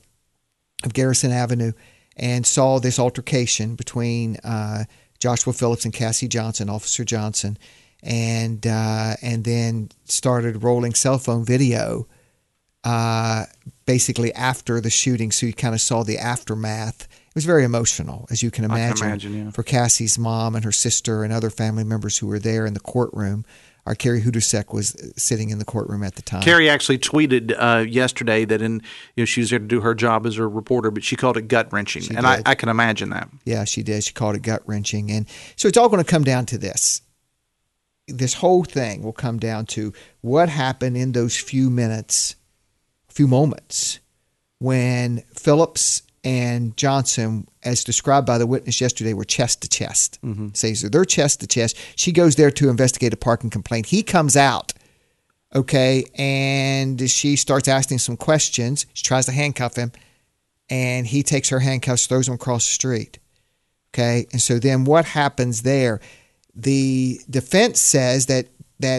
of Garrison Avenue and saw this altercation between uh, Joshua Phillips and Cassie Johnson, Officer Johnson, and uh, and then started rolling cell phone video uh, basically after the shooting. So you kind of saw the aftermath. It was very emotional, as you can imagine, I can imagine yeah. for Cassie's mom and her sister and other family members who were there in the courtroom. Our Carrie Hudusek was sitting in the courtroom at the time. Carrie actually tweeted uh, yesterday that in you know she was there to do her job as a reporter, but she called it gut wrenching, and I, I can imagine that. Yeah, she did. She called it gut wrenching, and so it's all going to come down to this. This whole thing will come down to what happened in those few minutes, few moments, when Phillips and Johnson, as described by the witness yesterday, were chest to chest. Mm-hmm. Says they're chest to chest. She goes there to investigate a parking complaint. He comes out, okay, and she starts asking some questions. She tries to handcuff him, and he takes her handcuffs, throws them across the street. Okay, and so then what happens there? The defense says that that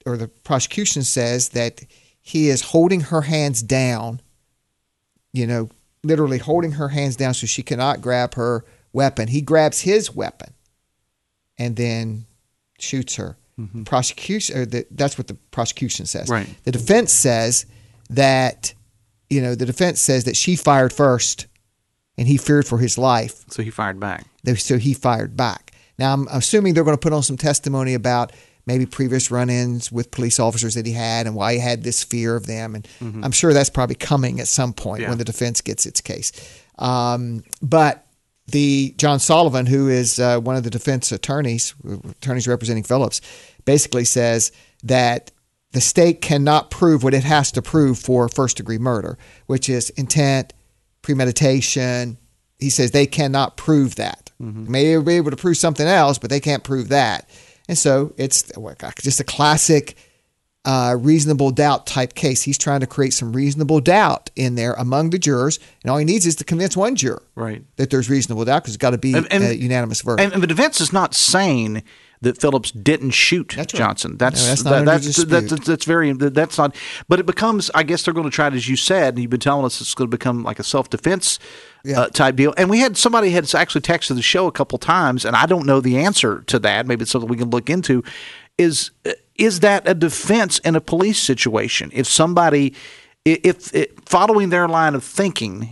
or the prosecution says that he is holding her hands down, you know, literally holding her hands down so she cannot grab her weapon. He grabs his weapon and then shoots her. Mm-hmm. Prosecution, or the, that's what the prosecution says. Right. The defense says that, you know, the defense says that she fired first and he feared for his life. So he fired back. So he fired back. Now, I'm assuming they're going to put on some testimony about maybe previous run-ins with police officers that he had and why he had this fear of them. And mm-hmm. I'm sure that's probably coming at some point yeah. when the defense gets its case. Um, but the John Sullivan, who is uh, one of the defense attorneys, attorneys representing Phillips, basically says that the state cannot prove what it has to prove for first-degree murder, which is intent, premeditation. He says they cannot prove that. Mm-hmm. They may be able to prove something else, but they can't prove that. And so it's just a classic uh, reasonable doubt type case. He's trying to create some reasonable doubt in there among the jurors, and all he needs is to convince one juror right. that there's reasonable doubt because it's got to be and, and, a unanimous verdict. And, and the defense is not saying that Phillips didn't shoot that's right. Johnson. That's no, that's, that, not that's, that's, that's that's very that's not. But it becomes. I guess they're going to try it, as you said, and you've been telling us it's going to become like a self-defense yeah. uh, type deal. And we had somebody had actually texted the show a couple times, and I don't know the answer to that. Maybe it's something we can look into. Is is that a defense in a police situation? If somebody, if, if following their line of thinking,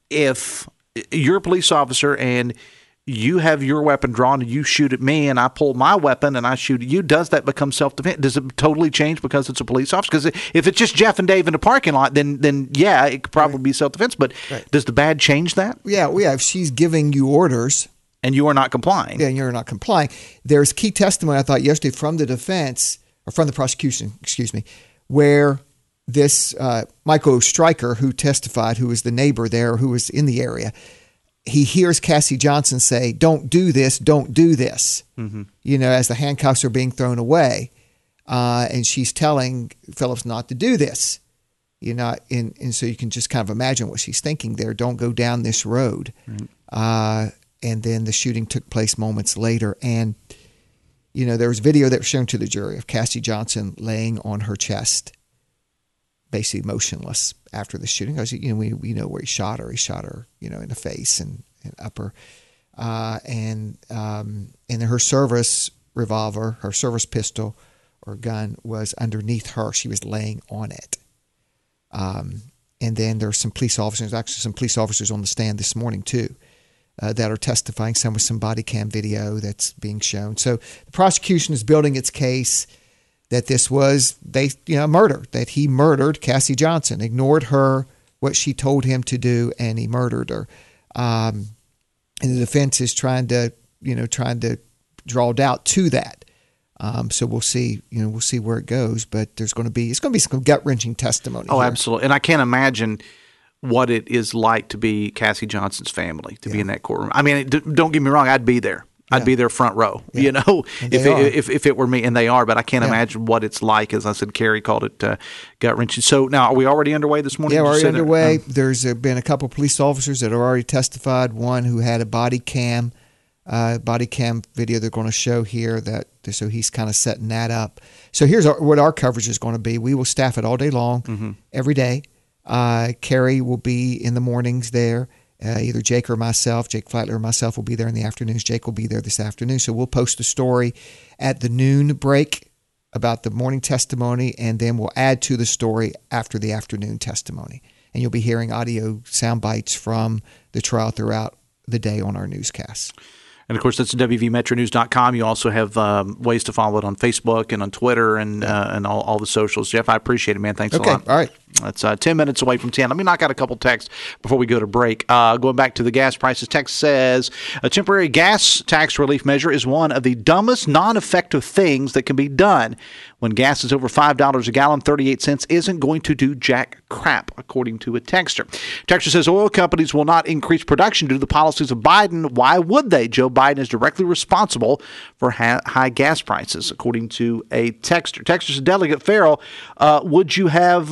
if you're a police officer and you have your weapon drawn and you shoot at me and I pull my weapon and I shoot at you, does that become self-defense? Does it totally change because it's a police officer? Because if it's just Jeff and Dave in a parking lot, then then yeah, it could probably right. be self-defense. But right. does the badge change that? Yeah, well, yeah. If she's giving you orders and you are not complying, yeah, and you're not complying. There's key testimony I thought yesterday from the defense or from the prosecution, excuse me, where this uh, Michael Stryker, who testified, who was the neighbor there, who was in the area. He hears Cassie Johnson say, "Don't do this, don't do this," mm-hmm. you know, as the handcuffs are being thrown away. Uh, and she's telling Phillips not to do this, you know, and, and so you can just kind of imagine what she's thinking there. Don't go down this road. Right. Uh, and then the shooting took place moments later. And, you know, there was video that was shown to the jury of Cassie Johnson laying on her chest, basically motionless after the shooting. Because, you know, we, we know where he shot her. He shot her, you know, in the face and, and upper. Uh, and um, and her service revolver, her service pistol or gun was underneath her. She was laying on it. Um, and then there's some police officers, actually some police officers on the stand this morning too, uh, that are testifying, some with some body cam video that's being shown. So the prosecution is building its case that this was they, you know, murder, that he murdered Cassie Johnson, ignored her, what she told him to do, and he murdered her. Um, and the defense is trying to, you know, trying to draw doubt to that. Um, so we'll see, you know, we'll see where it goes, but there's going to be, it's going to be some gut wrenching testimony. Oh, here. Absolutely. And I can't imagine what it is like to be Cassie Johnson's family, to yeah. be in that courtroom. I mean, it, don't get me wrong, I'd be there. I'd yeah. be there front row, yeah. you know, if it, if if it were me, and they are, but I can't yeah. imagine what it's like. As I said, Carrie called it uh, gut wrenching. So now, are we already underway this morning? Yeah, we're already underway. Um, There's uh, been a couple police officers that have already testified. One who had a body cam, uh, body cam video they're going to show here. That so he's kind of setting that up. So here's our, what our coverage is going to be. We will staff it all day long, mm-hmm. every day. Uh, Carrie will be in the mornings there. Uh, either Jake or myself, Jake Flatler or myself will be there in the afternoons. Jake will be there this afternoon. So we'll post a story at the noon break about the morning testimony, and then we'll add to the story after the afternoon testimony. And you'll be hearing audio sound bites from the trial throughout the day on our newscasts. And, of course, that's W V Metro News dot com. You also have um, ways to follow it on Facebook and on Twitter and uh, and all, all the socials. Jeff, I appreciate it, man. Thanks okay. a lot. All right. That's uh, ten minutes away from ten. Let me knock out a couple texts before we go to break. Uh, going back to the gas prices, text says, a temporary gas tax relief measure is one of the dumbest, non-effective things that can be done. When gas is over five dollars a gallon, thirty-eight cents isn't going to do jack crap, according to a texter. Texter says oil companies will not increase production due to the policies of Biden. Why would they? Joe Biden is directly responsible for ha- high gas prices, according to a texter. Texter says, Delegate Farrell, uh, would you have uh, the gut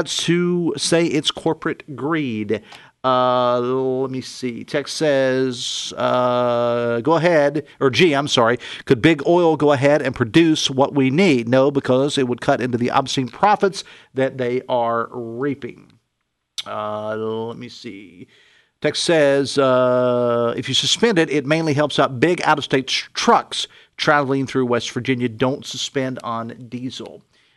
Democrats who say it's corporate greed. Uh, let me see. Text says, uh, go ahead, or gee, I'm sorry. Could big oil go ahead and produce what we need? No, because it would cut into the obscene profits that they are reaping. Uh, let me see. Text says, uh, if you suspend it, it mainly helps out big out-of-state tr- trucks traveling through West Virginia. Don't suspend on diesel.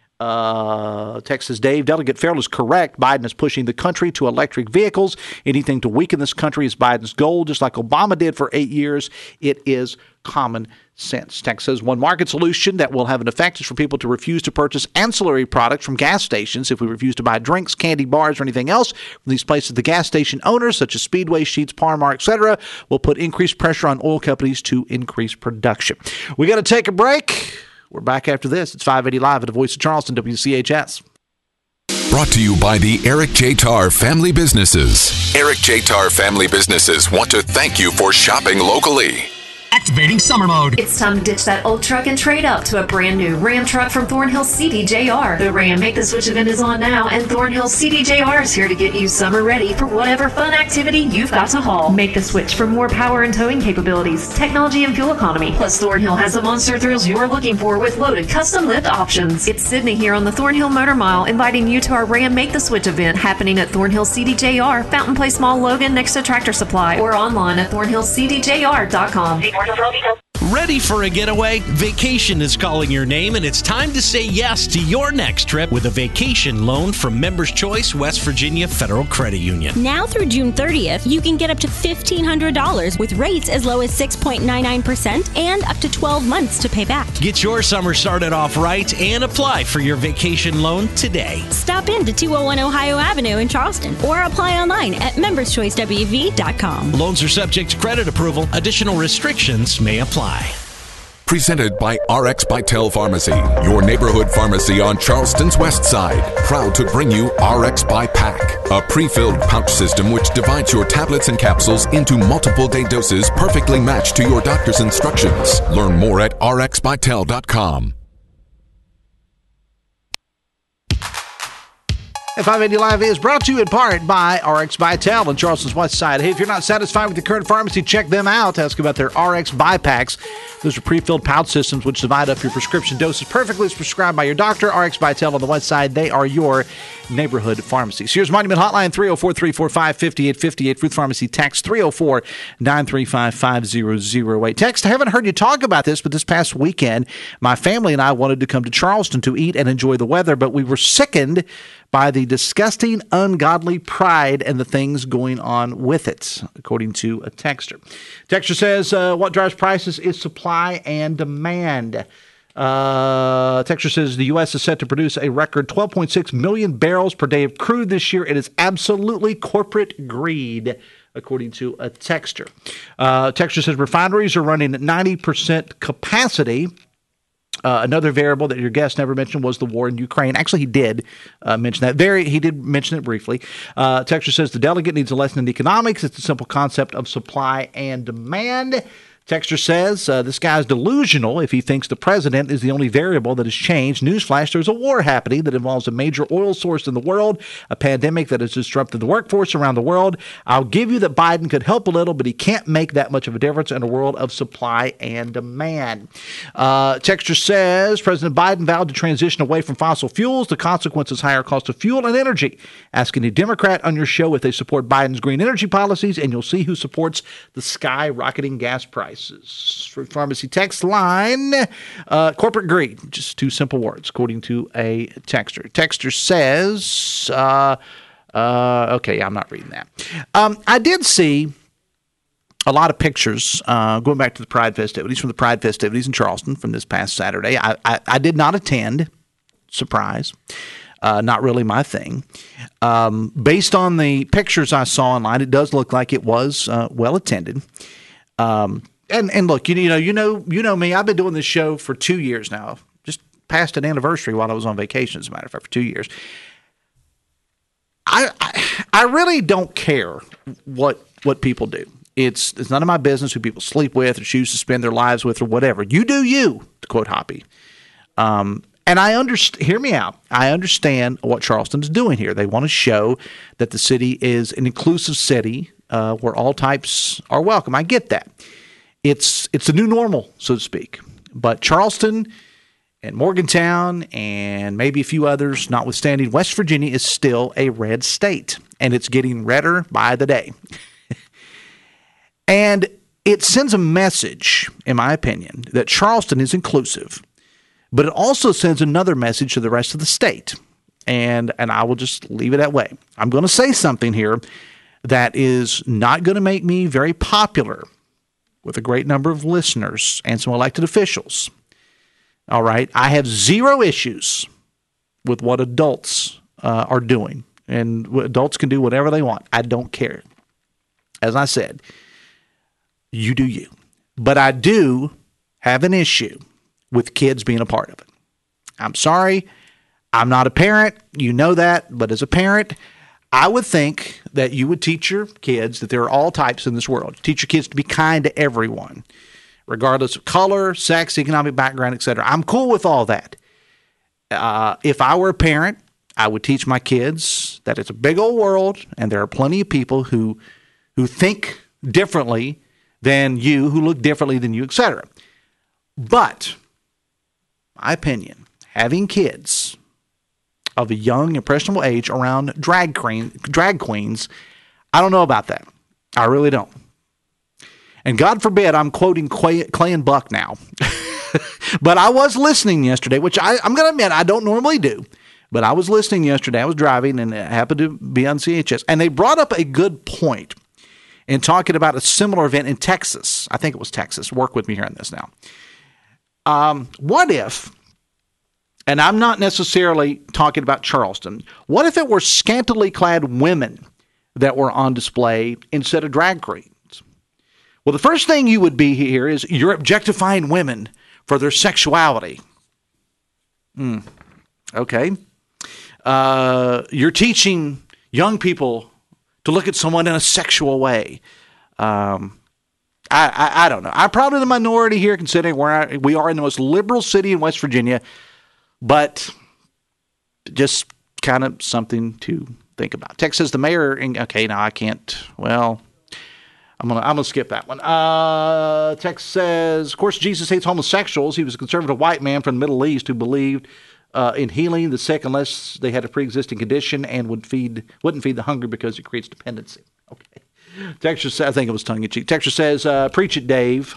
Uh, text says, Dave, Delegate Farrell is correct. Biden is pushing the country to electric vehicles. Anything to weaken this country is Biden's goal, just like Obama did for eight years. It is common sense. Text says, one market solution that will have an effect is for people to refuse to purchase ancillary products from gas stations. If we refuse to buy drinks, candy bars, or anything else from these places, the gas station owners, such as Speedway, Sheetz, Par-Mar, et cetera, will put increased pressure on oil companies to increase production. We got to take a break. We're back after this. It's five eighty Live at the Voice of Charleston, W C H S. Brought to you by the Eric J. Tarr Family Businesses. Eric J. Tarr Family Businesses want to thank you for shopping locally. Activating summer mode. It's time to ditch that old truck and trade up to a brand new Ram truck from Thornhill C D J R. The Ram Make the Switch event is on now, and Thornhill C D J R is here to get you summer ready for whatever fun activity you've got to haul. Make the switch for more power and towing capabilities, technology and fuel economy. Plus, Thornhill has the monster thrills you are looking for with loaded custom lift options. It's Sydney here on the Thornhill Motor Mile, inviting you to our Ram Make the Switch event happening at Thornhill C D J R, Fountain Place Mall, Logan, next to Tractor Supply, or online at thornhill c d j r dot com. Ready for a getaway? Vacation is calling your name, and it's time to say yes to your next trip with a vacation loan from Members Choice West Virginia Federal Credit Union. Now through June thirtieth, you can get up to fifteen hundred dollars with rates as low as six point nine nine percent and up to twelve months to pay back. Get your summer started off right and apply for your vacation loan today. Stop in to two oh one Ohio Avenue in Charleston or apply online at members choice w v dot com. Loans are subject to credit approval. Additional restrictions may apply. Presented by R X Bytel Pharmacy, your neighborhood pharmacy on Charleston's west side. Proud to bring you R X by Pack, a pre-filled pouch system which divides your tablets and capsules into multiple day doses perfectly matched to your doctor's instructions. Learn more at r x bytel dot com. five eighty Live is brought to you in part by R X Bytel on Charleston's west side. Hey, if you're not satisfied with the current pharmacy, check them out. Ask about their R X Bypacks. Those are pre-filled pouch systems which divide up your prescription doses perfectly as prescribed by your doctor. R X Bytel on the west side, they are your neighborhood pharmacy. Sears Monument Hotline, three oh four, three four five, five eight five eight. Ruth Pharmacy text, three oh four, nine three five, five oh oh eight. Text, I haven't heard you talk about this, but this past weekend, my family and I wanted to come to Charleston to eat and enjoy the weather, but we were sickened by the disgusting, ungodly pride and the things going on with it, according to a texter. Texter says, uh, what drives prices is supply and demand. Uh, texter says the U S is set to produce a record twelve point six million barrels per day of crude this year. It is absolutely corporate greed, according to a texter. Uh, texter says refineries are running at ninety percent capacity. Uh, another variable that your guest never mentioned was the war in Ukraine. Actually, he did uh, mention that. Very, he did mention it briefly. Uh, Texter says the delegate needs a lesson in economics. It's a simple concept of supply and demand. Texter says uh, this guy's delusional if he thinks the president is the only variable that has changed. Newsflash, there's a war happening that involves a major oil source in the world, a pandemic that has disrupted the workforce around the world. I'll give you that Biden could help a little, but he can't make that much of a difference in a world of supply and demand. Uh, Texter says President Biden vowed to transition away from fossil fuels. The consequence is higher cost of fuel and energy. Ask any Democrat on your show if they support Biden's green energy policies, and you'll see who supports the skyrocketing gas price. For pharmacy text line, uh, corporate greed, just two simple words, according to a texter. Texter says, uh, uh, okay, I'm not reading that. Um, I did see a lot of pictures uh, going back to the Pride festivities, from the Pride festivities in Charleston from this past Saturday. I, I, I did not attend, surprise. Uh, not really my thing. Um, based on the pictures I saw online, it does look like it was uh, well attended. Um, And and look, you, you know, you know, you know me. I've been doing this show for two years now. Just passed an anniversary while I was on vacation, as a matter of fact, for two years. I I, I really don't care what what people do. It's it's none of my business who people sleep with or choose to spend their lives with or whatever. You do you, to quote Hoppy. Um, And I understand, hear me out. I understand what Charleston is doing here. They want to show that the city is an inclusive city uh, where all types are welcome. I get that. It's it's the new normal, so to speak. But Charleston and Morgantown and maybe a few others, notwithstanding, West Virginia is still a red state, and it's getting redder by the day. And it sends a message, in my opinion, that Charleston is inclusive, but it also sends another message to the rest of the state. And and I will just leave it that way. I'm going to say something here that is not going to make me very popular with a great number of listeners and some elected officials. All right. I have zero issues with what adults uh, are doing, and adults can do whatever they want. I don't care. As I said, you do you. But I do have an issue with kids being a part of it. I'm sorry. I'm not a parent. You know that. But as a parent, I would think that you would teach your kids that there are all types in this world. Teach your kids to be kind to everyone, regardless of color, sex, economic background, et cetera. I'm cool with all that. Uh, if I were a parent, I would teach my kids that it's a big old world and there are plenty of people who who think differently than you, who look differently than you, et cetera. But, my opinion, having kids of a young, impressionable age around drag queen, drag queens, I don't know about that. I really don't. And God forbid I'm quoting Clay, Clay and Buck now. But I was listening yesterday, which I, I'm going to admit I don't normally do. But I was listening yesterday. I was driving and it happened to be on C H S. And they brought up a good point in talking about a similar event in Texas. I think it was Texas. Work with me here on this now. Um, what if, and I'm not necessarily talking about Charleston, what if it were scantily clad women that were on display instead of drag queens? Well, the first thing you would be here is you're objectifying women for their sexuality. Mm, okay. Uh, you're teaching young people to look at someone in a sexual way. Um, I, I, I don't know. I'm probably the minority here, considering where I, we are in the most liberal city in West Virginia, but just kind of something to think about. Text says the mayor. In, okay, now I can't. Well, I'm gonna I'm gonna skip that one. Uh, text says, of course, Jesus hates homosexuals. He was a conservative white man from the Middle East who believed uh, in healing the sick unless they had a pre-existing condition and would feed wouldn't feed the hungry because it creates dependency. Okay. Texture says, I think it was tongue in cheek. Texture says, uh, "Preach it, Dave."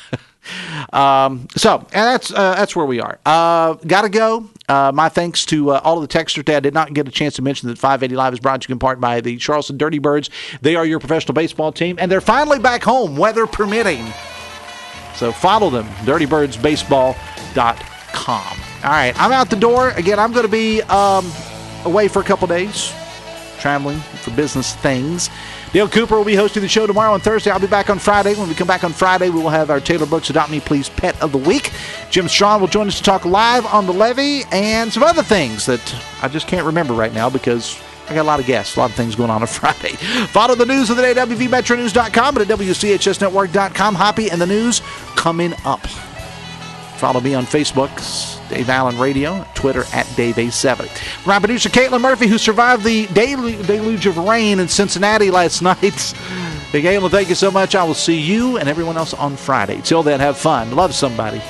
um, so, and that's uh, that's where we are. Uh, gotta go. Uh, my thanks to uh, all of the texters today. I did not get a chance to mention that five eighty Live is brought to you in part by the Charleston Dirty Birds. They are your professional baseball team, and they're finally back home, weather permitting. So follow them, dirty birds baseball dot com. All right, I'm out the door. Again, I'm going to be um, away for a couple days, traveling for business things. Dale Cooper will be hosting the show tomorrow on Thursday. I'll be back on Friday. When we come back on Friday, we will have our Taylor Brooks Adopt Me Please Pet of the Week. Jim Strawn will join us to talk live on the levee and some other things that I just can't remember right now because I got a lot of guests, a lot of things going on on Friday. Follow the news of the day at W V Metro News dot com and at W C H S Network dot com. Hoppy and the news coming up. Follow me on Facebook, Dave Allen Radio, Twitter at Dave A seventy. My producer, Caitlin Murphy, who survived the delu- deluge of rain in Cincinnati last night. Hey, Caitlin, thank you so much. I will see you and everyone else on Friday. Till then, have fun. Love somebody.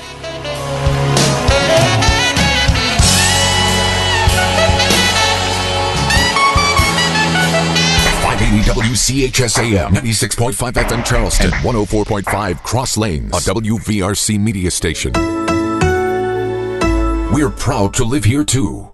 five eighty W C H S A M, ninety-six point five F M Charleston, one oh four point five Cross Lanes, a W V R C media station. We're proud to live here too.